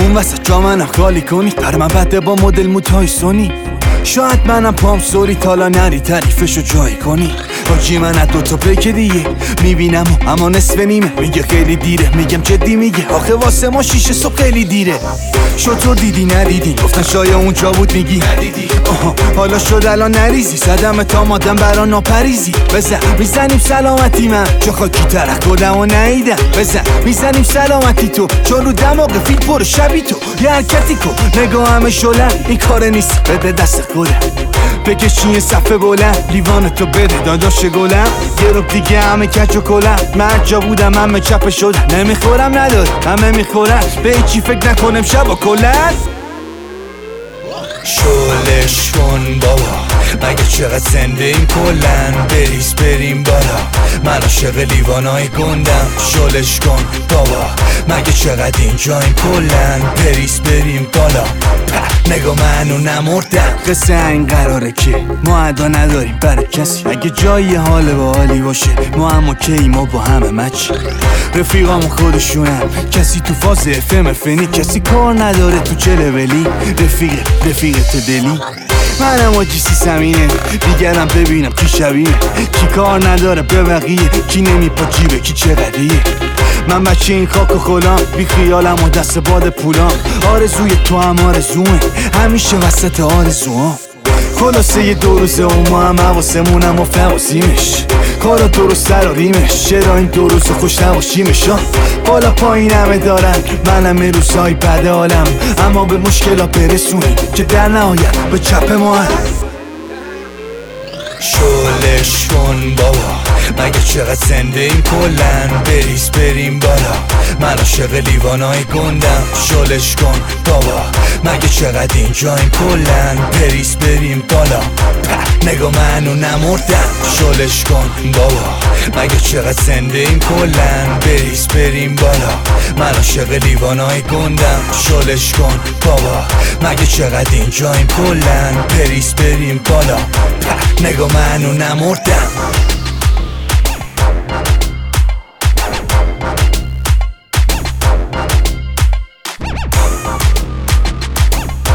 اون وسط جا منم خالی کنی، بر من بده با مدل موتای سونی. شاید منم پام سوری تالا نری تعریفشو جایی کنی. حاجی من از دوتا پیک دیگه میبینم اما نصف نیمه. میگه خیلی دیره، میگم جدی میگه آخه واسه ما 6 صبح خیلی دیره. شطور دیدی ندیدی، گفتن شاید اونجا بود میگی ندیدی. حالا شد الان نریزی، صدم تا مادم برا ناپریزی. بزن میزنیم سلامتی من چون خاکی ترک کدم و نیدم. بزن میزنیم سلامتی تو چون رو دماغ فیل پر شبی تو. یه حرکتی کن نگاه همه شلن، این کار نیست بده دست خودم. بکشی یه صفحه بلند، لیوان تو بده داداش گلم. یه رو دیگه همه کج و کلم، من جا بودم همه چپه شدم. نمیخورم نداره همه میخورن، به هیچی فکر نکنم شب و کلن. شلش کن بابا مگه چقدر زنده این کلن. بریز بریم بالا من عاشق لیوانای گندم. شلش کن بابا مگه چقدر اینجا این کلن. بریز بریم بالا نگاه منو نمردم. قصه این قراره که ما ادا نداریم برای کسی. اگه جایی حال با حالی باشه ما هم اوکی، ما با همه مچ. رفیقامو خودشونم، کسی تو فاز FM فنی، کسی کار نداره تو چه لولی. رفیق تو دلی منم آجی سمینه، دیگرم ببینم کی شبیه. کی کار نداره به بقیه، کی نمیپا جیبه کی چقدریه. من بچه این خاک و خلام، بی خیالم و دست باد پولام. آرزوی تو هم آرزومه، همیشه وسط آرزوام. خلاصه یه 2 روزه و ما هم حواسمونم و فواسیمش. کارا درست داریمش، چرا این 2 روز خوش نباشیمش. بالا پایین همه دارن، منم روزهای بد حالم. اما به مشکلات برسونیم که در نهایت به چپ ما هم. شلش کن بابا مگه چقدر زنده این کلن. بریز بریم بالا من عاشق لیوانای گندم. شلش کن بابا مگه چقدر اینجا این کلن. بریز بریم بالا نگاه منو نمردم. شلش کن بابا مگه چقدر زنده این کلن. بریز بریم بالا من عاشق لیوانای گندم. شلش کن بابا مگه چقدر اینجا این کلن. بریز بریم بالا نگاه منو نمردم.